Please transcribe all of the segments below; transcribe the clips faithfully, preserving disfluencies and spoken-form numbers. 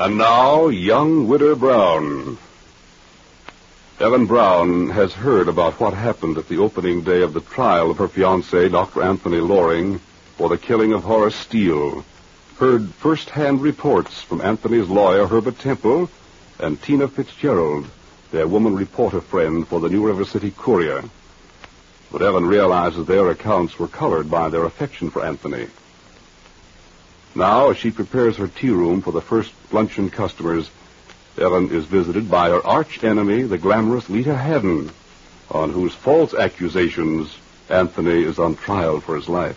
And now, young Widow Brown. Ellen Brown has heard about what happened at the opening day of the trial of her fiancé, Doctor Anthony Loring, for the killing of Horace Steele. Heard first-hand reports from Anthony's lawyer, Herbert Temple, and Tina Fitzgerald, their woman reporter friend for the New River City Courier. But Ellen realizes their accounts were colored by their affection for Anthony. Now, as she prepares her tea room for the first luncheon customers, Ellen is visited by her arch-enemy, the glamorous Lita Haddon, on whose false accusations Anthony is on trial for his life.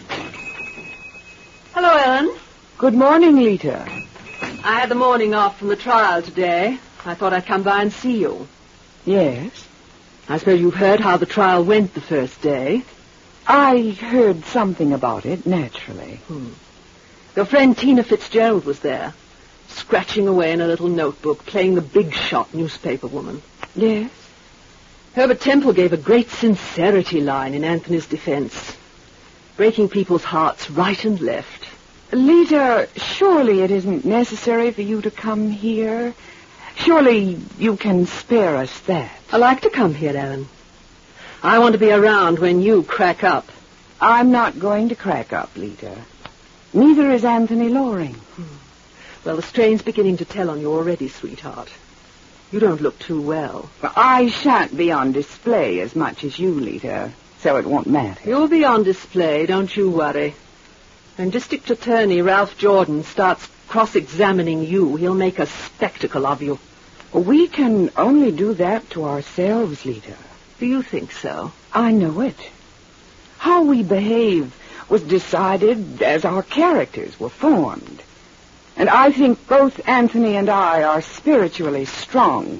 Hello, Ellen. Good morning, Lita. I had the morning off from the trial today. I thought I'd come by and see you. Yes? I suppose you've heard how the trial went the first day. I heard something about it, naturally. Hmm. Your friend Tina Fitzgerald was there, scratching away in a little notebook, playing the big shot newspaper woman. Yes? Herbert Temple gave a great sincerity line in Anthony's defense, breaking people's hearts right and left. Lita, surely it isn't necessary for you to come here. Surely you can spare us that. I like to come here, Ellen. I want to be around when you crack up. I'm not going to crack up, Lita. Neither is Anthony Loring. Hmm. Well, the strain's beginning to tell on you already, sweetheart. You don't look too well. well. I shan't be on display as much as you, Lita, so it won't matter. You'll be on display, don't you worry. When District Attorney Ralph Jordan starts cross-examining you, he'll make a spectacle of you. We can only do that to ourselves, Lita. Do you think so? I know it. How we behave was decided as our characters were formed. And I think both Anthony and I are spiritually strong.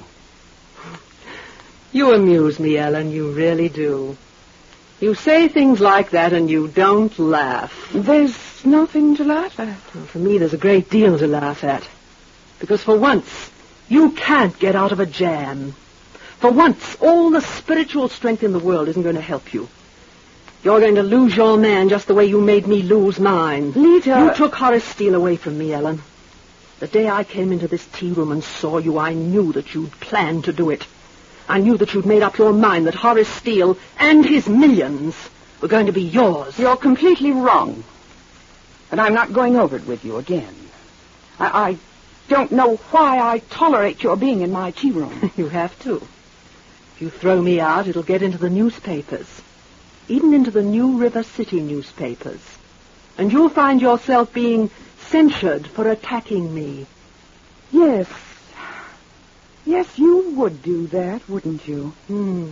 You amuse me, Ellen, you really do. You say things like that and you don't laugh. There's nothing to laugh at. Well, for me, there's a great deal to laugh at. Because for once, you can't get out of a jam. For once, all the spiritual strength in the world isn't going to help you. You're going to lose your man just the way you made me lose mine. Lita... You took Horace Steele away from me, Ellen. The day I came into this tea room and saw you, I knew that you'd planned to do it. I knew that you'd made up your mind that Horace Steele and his millions were going to be yours. You're completely wrong. But I'm not going over it with you again. I, I don't know why I tolerate your being in my tea room. You have to. If you throw me out, it'll get into the newspapers. Even into the New River City newspapers. And you'll find yourself being censured for attacking me. Yes. Yes, you would do that, wouldn't you? Hmm.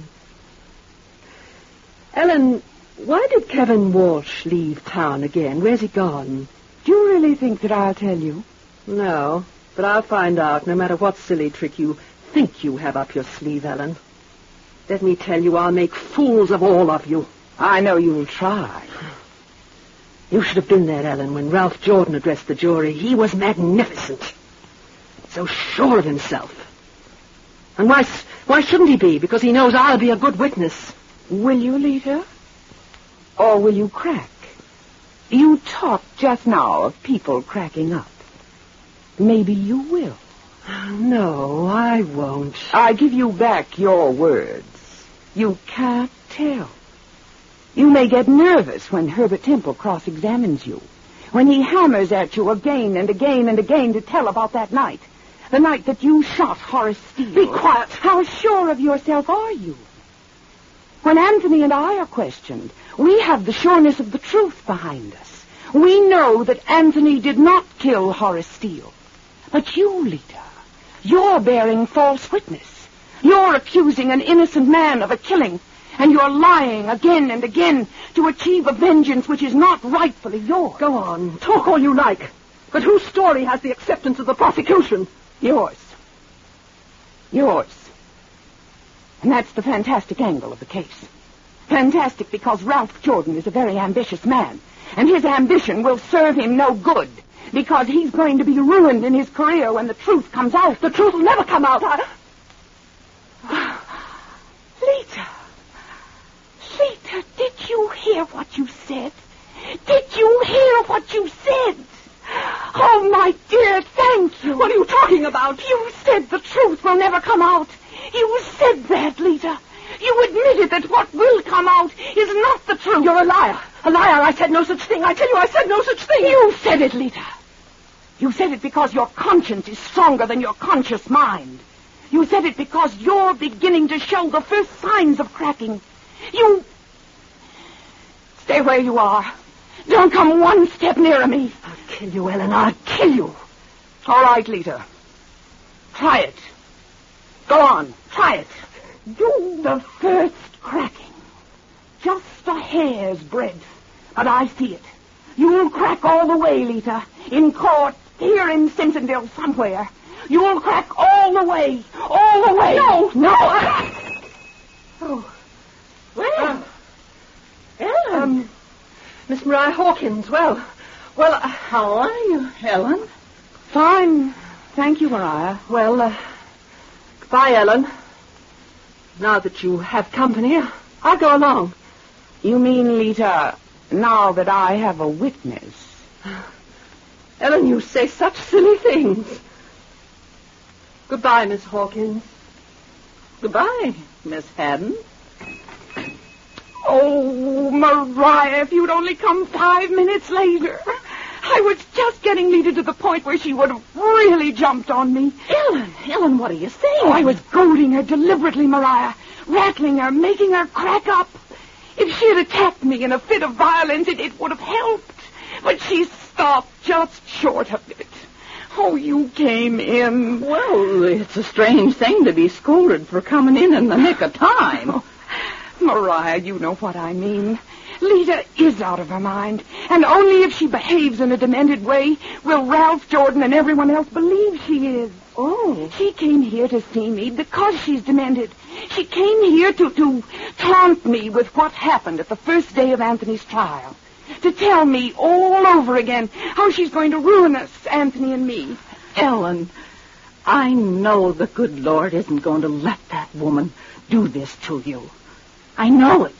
Ellen, why did Kevin Walsh leave town again? Where's he gone? Do you really think that I'll tell you? No, but I'll find out, no matter what silly trick you think you have up your sleeve, Ellen. Let me tell you, I'll make fools of all of you. I know you'll try. You should have been there, Ellen, when Ralph Jordan addressed the jury. He was magnificent. So sure of himself. And why, why shouldn't he be? Because he knows I'll be a good witness. Will you, Lita? Or will you crack? You talked just now of people cracking up. Maybe you will. No, I won't. I give you back your words. You can't tell. You may get nervous when Herbert Temple cross-examines you, when he hammers at you again and again and again to tell about that night, the night that you shot Horace Steele. Be quiet. How sure of yourself are you? When Anthony and I are questioned, we have the sureness of the truth behind us. We know that Anthony did not kill Horace Steele. But you, Lita, you're bearing false witness. You're accusing an innocent man of a killing. And you're lying again and again to achieve a vengeance which is not rightfully yours. Go on. Talk all you like. But whose story has the acceptance of the prosecution? Yours. Yours. And that's the fantastic angle of the case. Fantastic because Ralph Jordan is a very ambitious man. And his ambition will serve him no good. Because he's going to be ruined in his career when the truth comes out. The truth will never come out. I... Lita. Lita, did you hear what you said? Did you hear what you said? Oh, my dear, thank you. What are you talking about? You said the truth will never come out. You said that, Lita. You admitted that what will come out is not the truth. You're a liar. A liar. I said no such thing. I tell you, I said no such thing. You said it, Lita. You said it because your conscience is stronger than your conscious mind. You said it because you're beginning to show the first signs of cracking. You... Stay where you are. Don't come one step nearer me. I'll kill you, Ellen. I'll kill you. All right, Lita. Try it. Go on. Try it. Do the first cracking. Just a hair's breadth. But I see it. You'll crack all the way, Lita. In court, here in Simpsonville somewhere. You'll crack all the way. All the way. No, no. I... Oh. Well. Uh, Ellen. Um, Miss Mariah Hawkins. Well, well, uh, how are you, Ellen? Fine. Thank you, Mariah. Well, uh, goodbye, Ellen. Now that you have company, I'll go along. You mean, Lita, now that I have a witness? Ellen, you say such silly things. Goodbye, Miss Hawkins. Goodbye, Miss Haddon. Oh, Mariah, if you'd only come five minutes later. I was just getting Lita to the point where she would have really jumped on me. Ellen, Ellen, what are you saying? Oh, I was goading her deliberately, Mariah, rattling her, making her crack up. If she had attacked me in a fit of violence, it, it would have helped. But she stopped just short of it. Oh, you came in. Well, it's a strange thing to be scolded for coming in in the nick of time. Oh, Mariah, you know what I mean. Lita is out of her mind, and only if she behaves in a demented way will Ralph Jordan and everyone else believe she is. Oh. She came here to see me because she's demented. She came here to, to taunt me with what happened at the first day of Anthony's trial. To tell me all over again how she's going to ruin us, Anthony and me. Ellen, I know the good Lord isn't going to let that woman do this to you. I know it.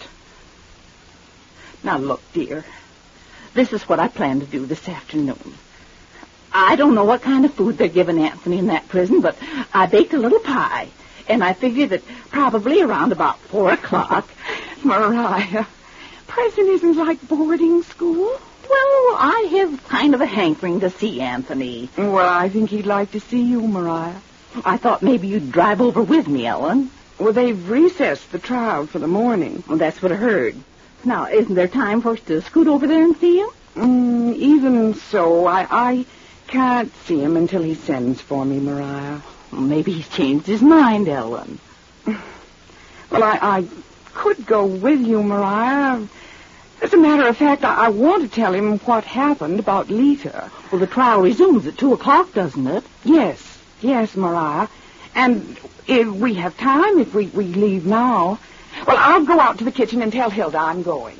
Now, look, dear, this is what I plan to do this afternoon. I don't know what kind of food they're giving Anthony in that prison, but I baked a little pie, and I figure that probably around about four o'clock... Mariah, prison isn't like boarding school. Well, I have kind of a hankering to see Anthony. Well, I think he'd like to see you, Mariah. I thought maybe you'd drive over with me, Ellen. Well, they've recessed the trial for the morning. Well, that's what I heard. Now, isn't there time for us to scoot over there and see him? Mm, even so, I, I can't see him until he sends for me, Mariah. Well, maybe he's changed his mind, Ellen. Well, I, I could go with you, Mariah. As a matter of fact, I, I want to tell him what happened about Lita. Well, the trial resumes at two o'clock, doesn't it? Yes, yes, Mariah. And if we have time, if we, we leave now... Well, I'll go out to the kitchen and tell Hilda I'm going.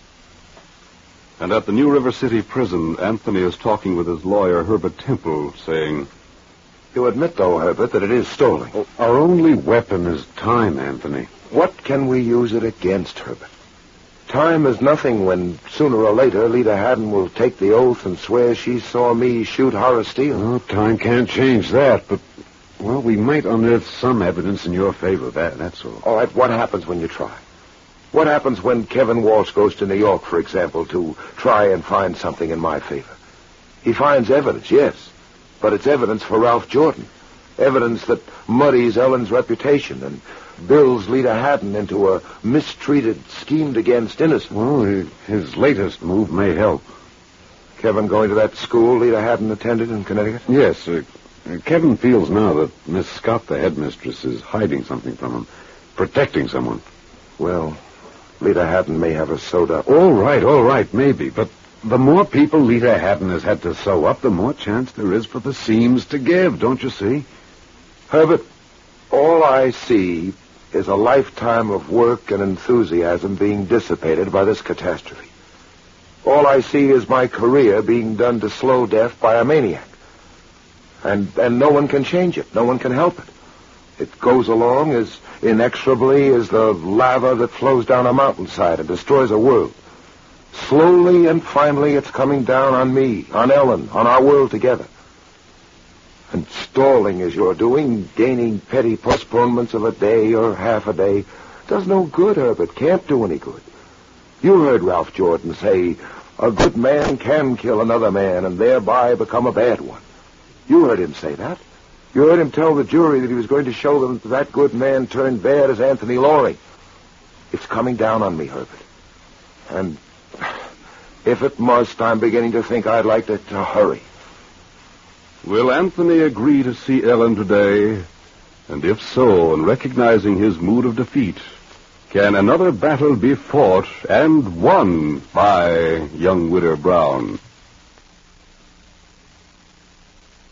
And at the New River City prison, Anthony is talking with his lawyer, Herbert Temple, saying... You admit, though, Herbert, that it is stolen. Well, our only weapon is time, Anthony. What can we use it against, Herbert? Time is nothing when, sooner or later, Lita Haddon will take the oath and swear she saw me shoot Horace Steele. Well, time can't change that, but... Well, we might unearth some evidence in your favor, that, that's all. All right, what happens when you try? What happens when Kevin Walsh goes to New York, for example, to try and find something in my favor? He finds evidence, yes, but it's evidence for Ralph Jordan. Evidence that muddies Ellen's reputation and builds Lita Haddon into a mistreated, schemed against innocent. Well, his latest move may help. Kevin going to that school Lita Haddon attended in Connecticut? Yes, uh, Kevin feels now that Miss Scott, the headmistress, is hiding something from him, protecting someone. Well, Lita Haddon may have a soda. All right, all right, maybe. But the more people Lita Haddon has had to sew up, the more chance there is for the seams to give, don't you see? Herbert, all I see is a lifetime of work and enthusiasm being dissipated by this catastrophe. All I see is my career being done to slow death by a maniac. And and no one can change it. No one can help it. It goes along as inexorably as the lava that flows down a mountainside and destroys a world. Slowly and finally it's coming down on me, on Ellen, on our world together. And stalling as you're doing, gaining petty postponements of a day or half a day, does no good, Herbert. Can't do any good. You heard Ralph Jordan say, a good man can kill another man and thereby become a bad one. You heard him say that. You heard him tell the jury that he was going to show them that that good man turned bad as Anthony Loring. It's coming down on me, Herbert. And if it must, I'm beginning to think I'd like to, to hurry. Will Anthony agree to see Ellen today? And if so, and recognizing his mood of defeat, can another battle be fought and won by young Widow Brown?